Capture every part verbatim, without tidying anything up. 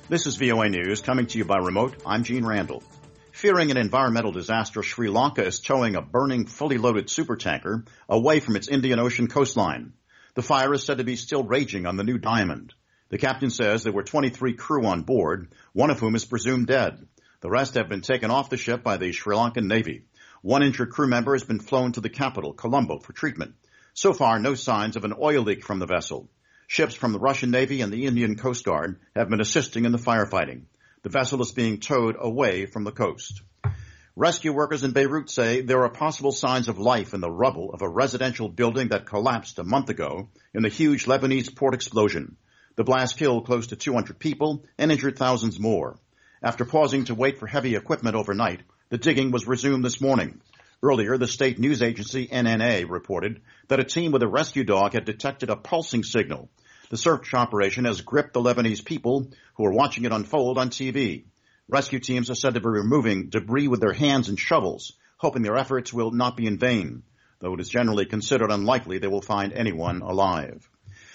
This is V O A News, coming to you by remote. I'm Gene Randall. Fearing an environmental disaster, Sri Lanka is towing a burning, fully loaded supertanker away from its Indian Ocean coastline. The fire is said to be still raging on the New Diamond. The captain says there were twenty-three crew on board, one of whom is presumed dead. The rest have been taken off the ship by the Sri Lankan Navy. One injured crew member has been flown to the capital, Colombo, for treatment. So far, no signs of an oil leak from the vessel. Ships from the Russian Navy and the Indian Coast Guard have been assisting in the firefighting. The vessel is being towed away from the coast. Rescue workers in Beirut say there are possible signs of life in the rubble of a residential building that collapsed a month ago in the huge Lebanese port explosion. The blast killed close to two hundred people and injured thousands more. After pausing to wait for heavy equipment overnight, the digging was resumed this morning. Earlier, the state news agency N N A reported that a team with a rescue dog had detected a pulsing signal. The search operation has gripped the Lebanese people who are watching it unfold on T V. Rescue teams are said to be removing debris with their hands and shovels, hoping their efforts will not be in vain, though it is generally considered unlikely they will find anyone alive.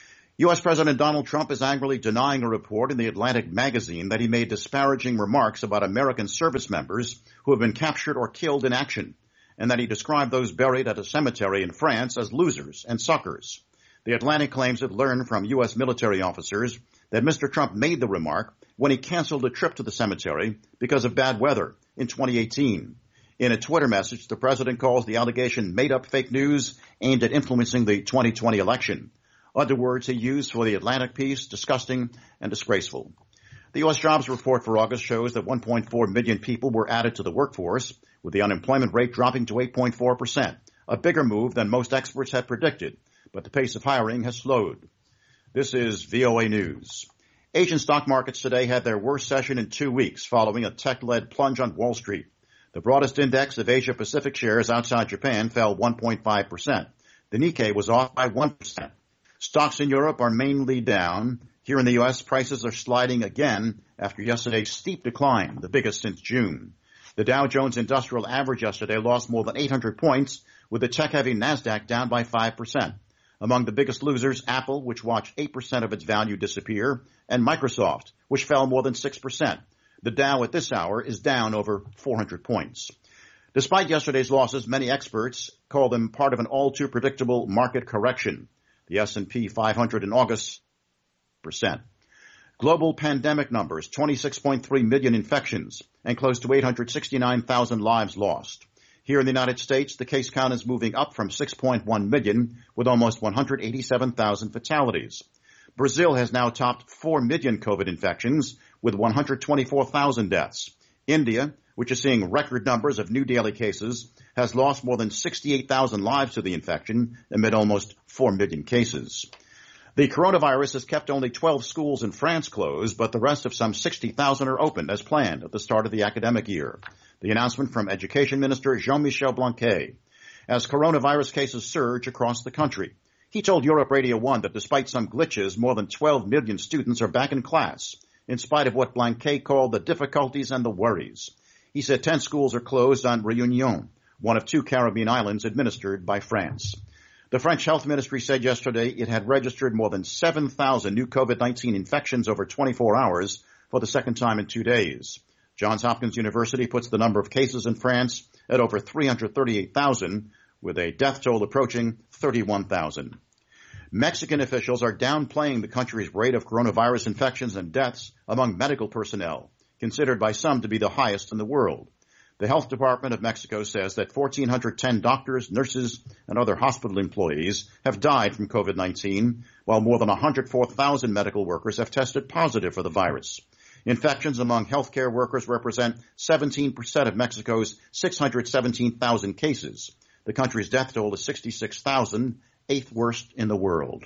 U S. President Donald Trump is angrily denying a report in the Atlantic magazine that he made disparaging remarks about American service members who have been captured or killed in action, and that he described those buried at a cemetery in France as losers and suckers. The Atlantic claims it learned from U S military officers that Mister Trump made the remark when he canceled a trip to the cemetery because of bad weather in twenty eighteen. In a Twitter message, the president calls the allegation made-up fake news aimed at influencing the twenty twenty election. Other words he used for the Atlantic piece, disgusting and disgraceful. The U S jobs report for August shows that one point four million people were added to the workforce, with the unemployment rate dropping to eight point four percent, a bigger move than most experts had predicted, but the pace of hiring has slowed. This is V O A News. Asian stock markets today had their worst session in two weeks following a tech-led plunge on Wall Street. The broadest index of Asia-Pacific shares outside Japan fell one point five percent. The Nikkei was off by one percent. Stocks in Europe are mainly down. Here in the U S, prices are sliding again after yesterday's steep decline, the biggest since June. The Dow Jones Industrial Average yesterday lost more than eight hundred points, with the tech-heavy NASDAQ down by five percent. Among the biggest losers, Apple, which watched eight percent of its value disappear, and Microsoft, which fell more than six percent. The Dow at this hour is down over four hundred points. Despite yesterday's losses, many experts call them part of an all-too-predictable market correction. The S and P five hundred in August, percent. Global pandemic numbers, twenty-six point three million infections and close to eight hundred sixty-nine thousand lives lost. Here in the United States, the case count is moving up from six point one million with almost one hundred eighty-seven thousand fatalities. Brazil has now topped four million COVID infections with one hundred twenty-four thousand deaths. India, which is seeing record numbers of new daily cases, has lost more than sixty-eight thousand lives to the infection amid almost four million cases. The coronavirus has kept only twelve schools in France closed, but the rest of some sixty thousand are open as planned at the start of the academic year. The announcement from Education Minister Jean-Michel Blanquet. As coronavirus cases surge across the country, he told Europe Radio one that despite some glitches, more than twelve million students are back in class, in spite of what Blanquet called the difficulties and the worries. He said ten schools are closed on Réunion, one of two Caribbean islands administered by France. The French Health Ministry said yesterday it had registered more than seven thousand new COVID nineteen infections over twenty-four hours for the second time in two days. Johns Hopkins University puts the number of cases in France at over three hundred thirty-eight thousand, with a death toll approaching thirty-one thousand. Mexican officials are downplaying the country's rate of coronavirus infections and deaths among medical personnel, considered by some to be the highest in the world. The Health Department of Mexico says that one thousand four hundred ten doctors, nurses, and other hospital employees have died from COVID nineteen, while more than one hundred four thousand medical workers have tested positive for the virus. Infections among healthcare workers represent seventeen percent of Mexico's six hundred seventeen thousand cases. The country's death toll is sixty-six thousand, eighth worst in the world.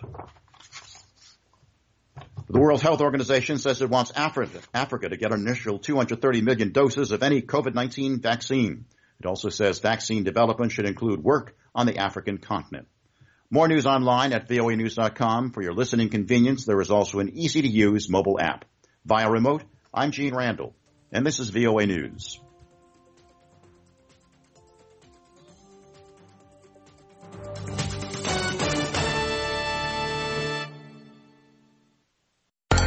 The World Health Organization says it wants Africa, Africa to get an initial two hundred thirty million doses of any COVID nineteen vaccine. It also says vaccine development should include work on the African continent. More news online at V O A news dot com. For your listening convenience, there is also an easy-to-use mobile app. Via remote, I'm Gene Randall, and this is V O A News.